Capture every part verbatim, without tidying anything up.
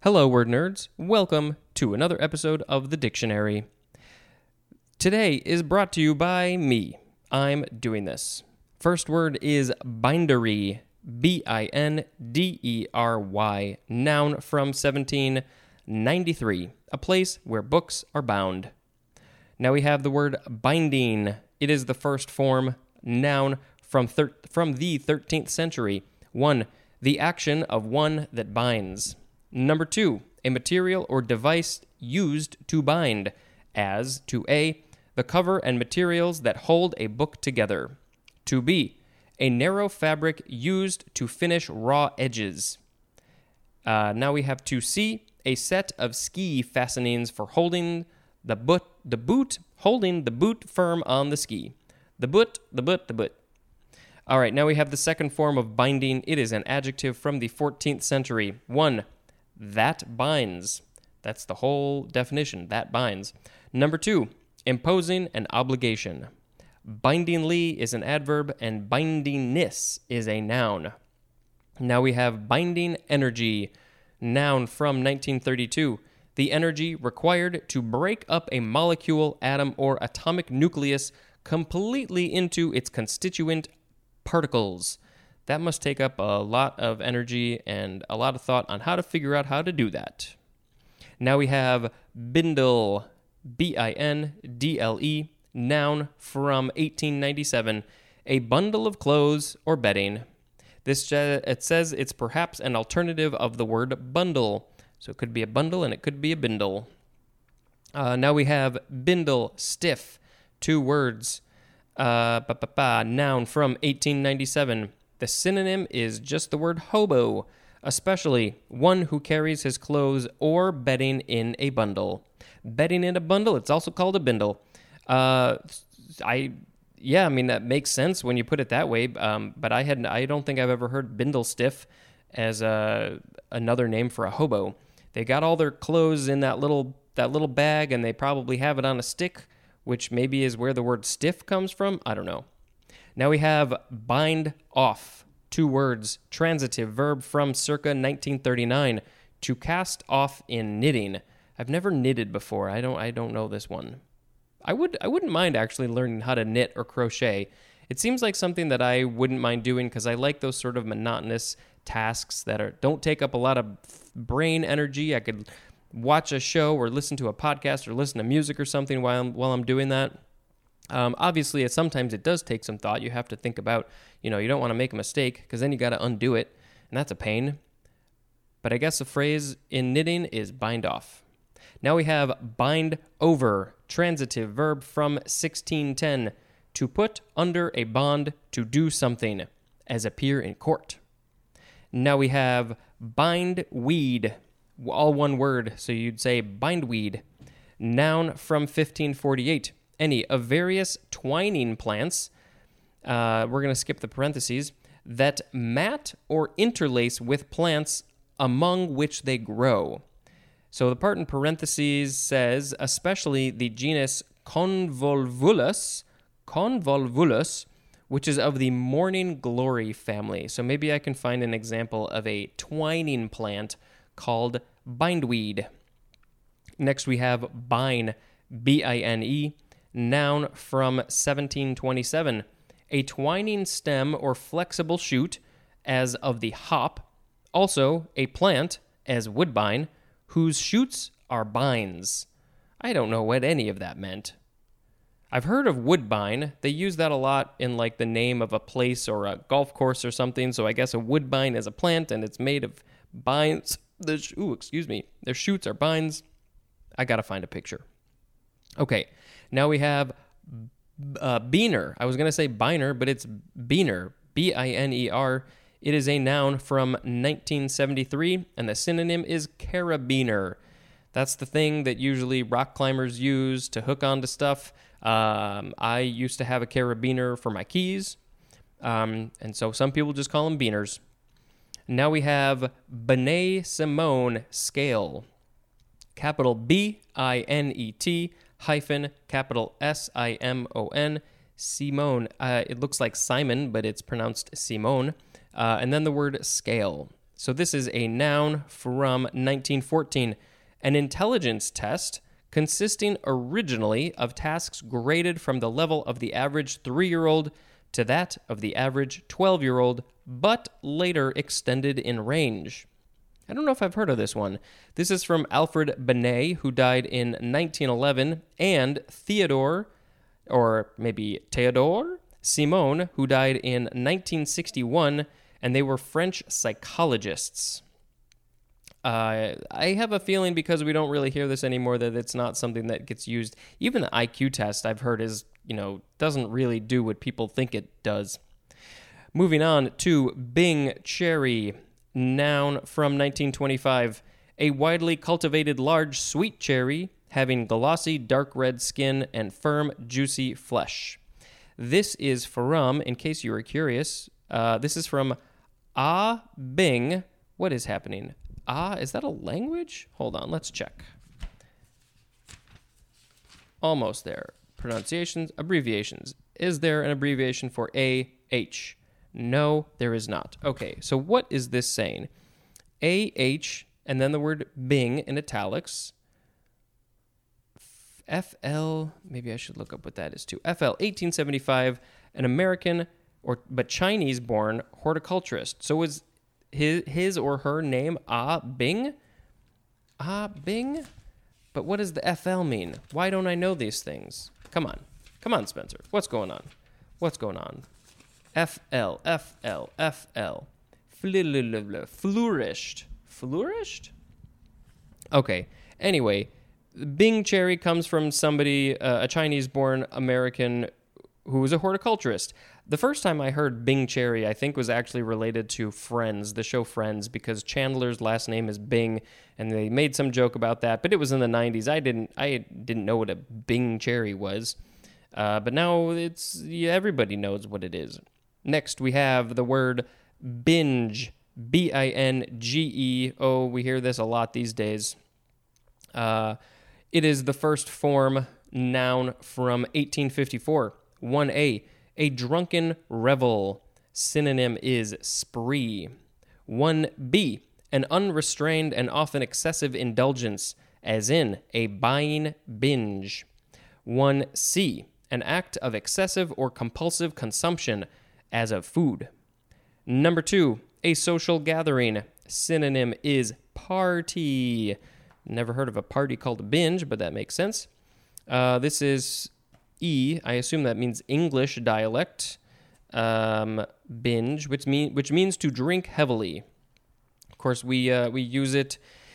Hello, word nerds. Welcome to another episode of The Dictionary. Today is brought to you by me. I'm doing this. First word is bindery. B I N D E R Y. Noun from seventeen ninety-three. A place where books are bound. Now we have the word binding. It is the first form noun from thir- from the thirteenth century. One, the action of one that binds. Number two, a material or device used to bind, as to A, the cover and materials that hold a book together. To B, a narrow fabric used to finish raw edges. Uh, now we have to C, a set of ski fastenings for holding the boot, the boot, holding the boot firm on the ski. The boot, the boot, the boot. All right, now we have the second form of binding. It is an adjective from the fourteenth century. One, that binds. That's the whole definition, that binds. Number two, imposing an obligation. Bindingly is an adverb, and bindingness is a noun. Now we have binding energy, noun from nineteen thirty-two. The energy required to break up a molecule, atom, or atomic nucleus completely into its constituent particles. That must take up a lot of energy and a lot of thought on how to figure out how to do that. Now we have bindle, B I N D L E, noun from eighteen ninety-seven, a bundle of clothes or bedding. This uh, it says it's perhaps an alternative of the word bundle. So it could be a bundle and it could be a bindle. Uh, now we have bindle, stiff, two words. Uh, ba, ba, ba, noun from eighteen ninety-seven. The synonym is just the word hobo, especially one who carries his clothes or bedding in a bundle. Bedding in a bundle, it's also called a bindle. Uh, I, yeah, I mean, that makes sense when you put it that way, um, but I had, I don't think I've ever heard bindle stiff as uh, another name for a hobo. They got all their clothes in that little that little bag, and they probably have it on a stick, which maybe is where the word stiff comes from. I don't know. Now we have bind off, two words, transitive verb from circa nineteen thirty-nine, to cast off in knitting. I've never knitted before. I don't I don't know this one. I would I wouldn't mind actually learning how to knit or crochet. It seems like something that I wouldn't mind doing because I like those sort of monotonous tasks that are don't take up a lot of brain energy. I could watch a show or listen to a podcast or listen to music or something while I'm, while I'm doing that. Um, obviously, it, sometimes it does take some thought. You have to think about, you know, you don't want to make a mistake because then you got to undo it, and that's a pain. But I guess the phrase in knitting is bind off. Now we have bind over, transitive verb from sixteen ten, to put under a bond to do something, as appear in court. Now we have bind weed, all one word, so you'd say bindweed. Noun from fifteen forty-eight. Any of various twining plants, uh, we're going to skip the parentheses, that mat or interlace with plants among which they grow. So the part in parentheses says, especially the genus Convolvulus, Convolvulus, which is of the morning glory family. So maybe I can find an example of a twining plant called bindweed. Next we have bine, B I N E, noun from seventeen twenty-seven, a twining stem or flexible shoot, as of the hop, also a plant, as woodbine, whose shoots are bines. I don't know what any of that meant. I've heard of woodbine. They use that a lot in like the name of a place or a golf course or something, so I guess a woodbine is a plant and it's made of bines. The sh- Ooh, excuse me. Their shoots are bines. I gotta find a picture. Okay, now we have uh, beaner. I was going to say biner, but it's beaner, B I N E R. It is a noun from nineteen seventy-three, and the synonym is carabiner. That's the thing that usually rock climbers use to hook onto stuff. Um, I used to have a carabiner for my keys, um, and so some people just call them beaners. Now we have Benet Simon scale. Capital B I N E T hyphen capital S I M O N, Simone. Uh, it looks like Simon, but it's pronounced Simone. Uh, and then the word scale. So this is a noun from nineteen fourteen, an intelligence test consisting originally of tasks graded from the level of the average three-year-old to that of the average twelve-year-old, but later extended in range. I don't know if I've heard of this one. This is from Alfred Binet, who died in nineteen eleven, and Theodore, or maybe Theodore Simon, who died in nineteen sixty-one, and they were French psychologists. Uh, I have a feeling, because we don't really hear this anymore, that it's not something that gets used. Even the I Q test, I've heard, is, you know, doesn't really do what people think it does. Moving on to Bing cherry, noun from nineteen twenty-five, a widely cultivated large sweet cherry having glossy dark red skin and firm juicy flesh. This is from, in case you were curious, uh, this is from Ah Bing. What is happening? Ah, is that a language? Hold on, let's check. Almost there. Pronunciations, abbreviations. Is there an abbreviation for A H? No, there is not. Okay, so what is this saying? A H, and then the word Bing in italics. F L, maybe I should look up what that is too. F L, eighteen seventy-five, an American or but Chinese-born horticulturist. So is his his or her name Ah Bing? Ah Bing? But what does the F L mean? Why don't I know these things? Come on. Come on, Spencer. What's going on? What's going on? F L, F L, F L. Flourished. Flourished? Okay. Anyway, Bing cherry comes from somebody, uh, a Chinese-born American who was a horticulturist. The first time I heard Bing cherry, I think, was actually related to Friends, the show Friends, because Chandler's last name is Bing, and they made some joke about that. But it was in the nineties. I didn't, I didn't know what a Bing cherry was, uh, but now it's yeah, everybody knows what it is. Next, we have the word binge, B I N G E. Oh, we hear this a lot these days. Uh, it is the first form noun from eighteen fifty-four. one A, a drunken revel. Synonym is spree. one B, an unrestrained and often excessive indulgence, as in a buying binge. one C, an act of excessive or compulsive consumption, as of food. Number two, a social gathering. Synonym is party. Never heard of a party called a binge, but that makes sense. Uh, this is E. I assume that means English dialect. Um, binge, which mean which means to drink heavily. Of course, we uh, we use it.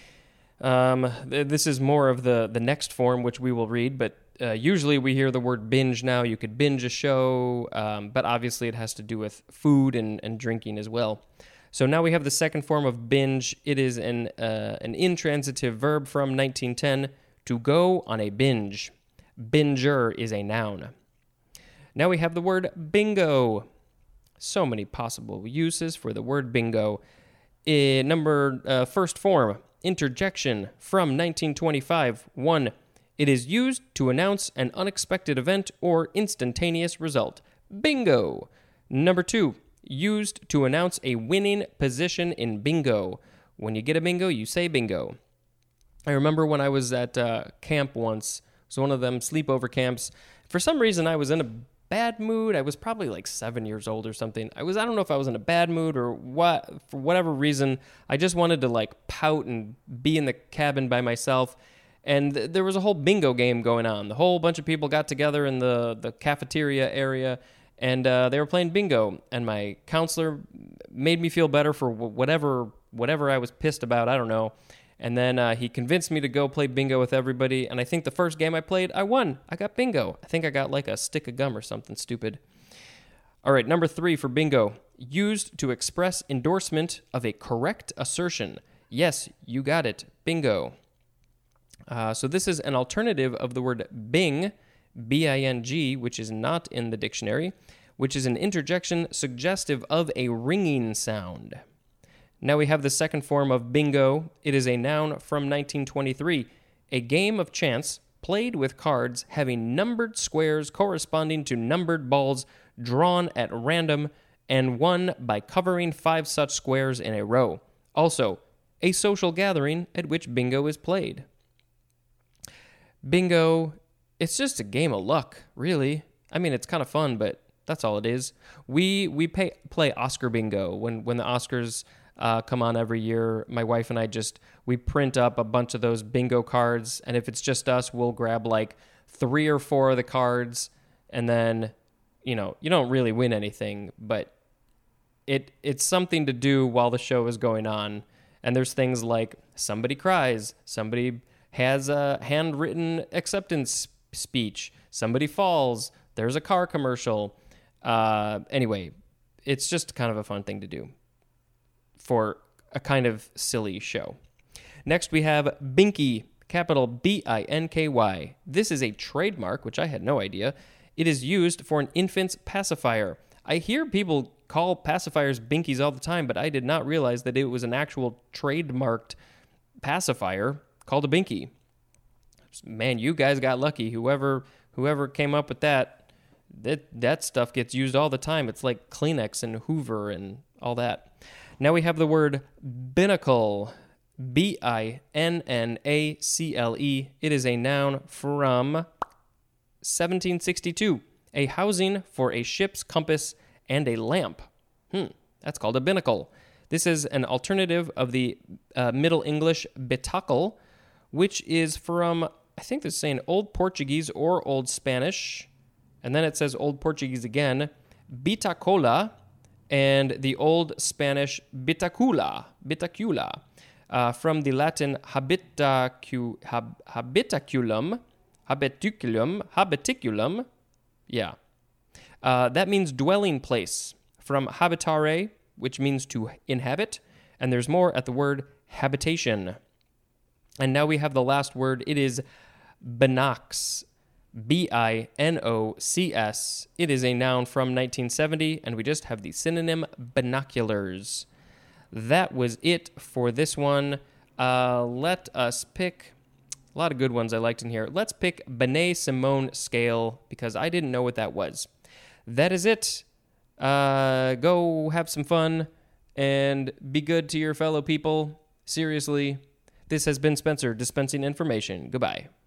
Um, th- this is more of the the next form, which we will read. But uh, usually we hear the word binge now. You could binge a show, um, but obviously it has to do with food and, and drinking as well. So now we have the second form of binge. It is an uh, an intransitive verb from nineteen ten, to go on a binge. Binger is a noun. Now we have the word bingo. So many possible uses for the word bingo. Uh, number uh, first form, interjection from nineteen twenty-five. One, it is used to announce an unexpected event or instantaneous result. Bingo. Number two, used to announce a winning position in bingo. When you get a bingo, you say bingo. I remember when I was at uh, camp once. It was one of them sleepover camps. For some reason, I was in a bad mood. I was probably like seven years old or something. I was, I don't know if I was in a bad mood or what. For whatever reason, I just wanted to like pout and be in the cabin by myself. And th- there was a whole bingo game going on. The whole bunch of people got together in the, the cafeteria area, and uh, they were playing bingo. And my counselor made me feel better for whatever whatever I was pissed about. I don't know. And then uh, he convinced me to go play bingo with everybody. And I think the first game I played, I won. I got bingo. I think I got like a stick of gum or something stupid. All right, number three for bingo. Used to express endorsement of a correct assertion. Yes, you got it. Bingo. Uh, so this is an alternative of the word bing, B I N G, which is not in the dictionary, which is an interjection suggestive of a ringing sound. Now we have the second form of bingo. It is a noun from nineteen twenty-three, a game of chance played with cards having numbered squares corresponding to numbered balls drawn at random and won by covering five such squares in a row. Also, a social gathering at which bingo is played. Bingo, it's just a game of luck, really. I mean, it's kind of fun, but that's all it is. We we pay, play Oscar bingo when when the Oscars uh, come on every year. My wife and I just we print up a bunch of those bingo cards, and if it's just us, we'll grab like three or four of the cards, and then you know you don't really win anything, but it it's something to do while the show is going on. And there's things like somebody cries, somebody has a handwritten acceptance speech, somebody falls, there's a car commercial. Uh, anyway, it's just kind of a fun thing to do for a kind of silly show. Next, we have Binky, capital B I N K Y. This is a trademark, which I had no idea. It is used for an infant's pacifier. I hear people call pacifiers Binkies all the time, but I did not realize that it was an actual trademarked pacifier called a Binky. Man, you guys got lucky. Whoever whoever came up with that, that, that stuff gets used all the time. It's like Kleenex and Hoover and all that. Now we have the word binnacle, B I N N A C L E. It is a noun from seventeen sixty-two. A housing for a ship's compass and a lamp. Hmm, that's called a binnacle. This is an alternative of the uh, Middle English bitacle, which is from, I think they're saying Old Portuguese or Old Spanish, and then it says Old Portuguese again, bitacola, and the Old Spanish bitacula, bitacula, uh, from the Latin habitacu, hab, habitaculum, habitaculum, habitaculum, yeah. Uh, that means dwelling place, from habitare, which means to inhabit, and there's more at the word habitation. And now we have the last word. It is binocs, B I N O C S. It is a noun from nineteen seventy, and we just have the synonym binoculars. That was it for this one. Uh, let us pick... A lot of good ones I liked in here. Let's pick Binet-Simon scale, because I didn't know what that was. That is it. Uh, go have some fun and be good to your fellow people. Seriously. This has been Spencer dispensing information. Goodbye.